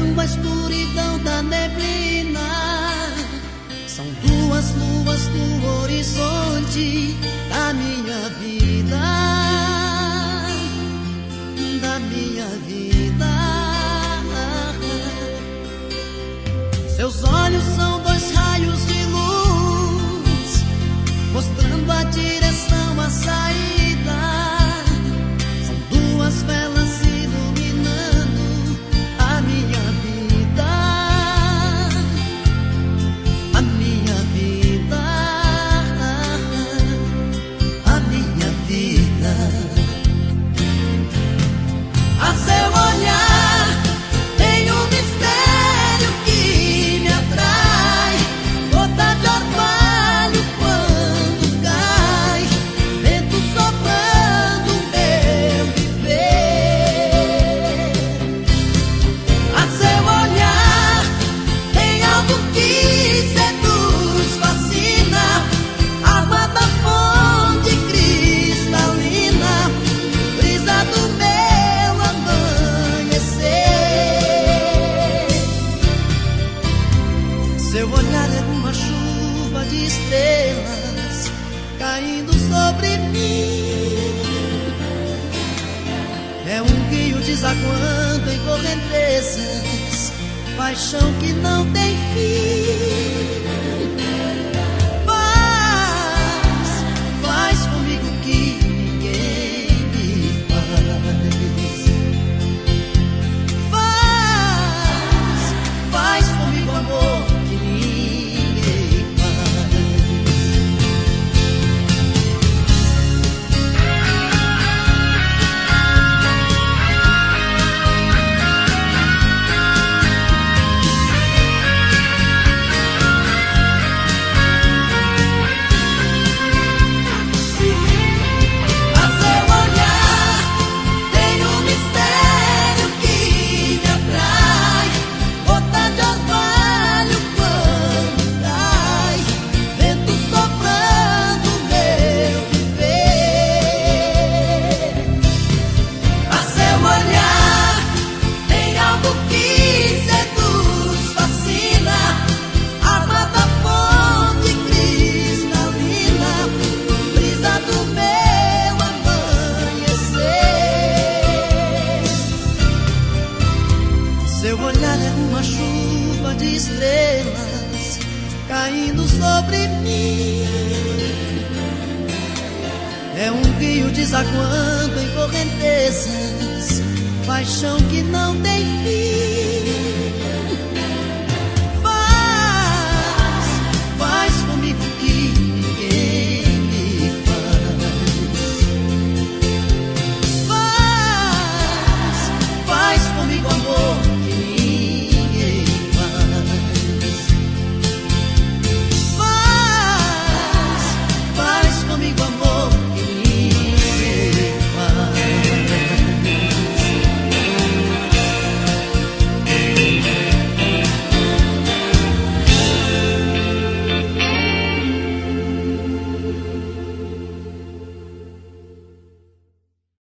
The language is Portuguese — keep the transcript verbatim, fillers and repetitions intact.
a escuridão da neblina, são duas luas no horizonte da minha vida, da minha vida. Seus olhos são dois raios de luz, mostrando a direção, a saída. São duas velas iluminando a minha vida, a minha vida, a minha vida. A seu olhar tem um mistério que me atrai, gota de orvalho quando cai, vento soprando meu viver. A seu olhar tem algo que seduz, fascina, água da fonte cristalina, brisa do meu amanhecer. Seu olhar é uma chuva de estrelas caindo sobre mim, é um rio desaguando em correntezas, paixão que não tem fim. Faz, faz comigo que ninguém me faz. Faz, faz comigo amor que ninguém faz. A seu olhar tem um mistério que me atrai, gota de orvalho quando cai, vento soprando meu viver. A seu olhar tem algo que seduz, fascina, água da fonte cristalina, brisa do meu amanhecer. Seu olhar é uma chuva de estrelas caindo sobre mim, é um rio desaguando em correntezas, paixão que não tem fim.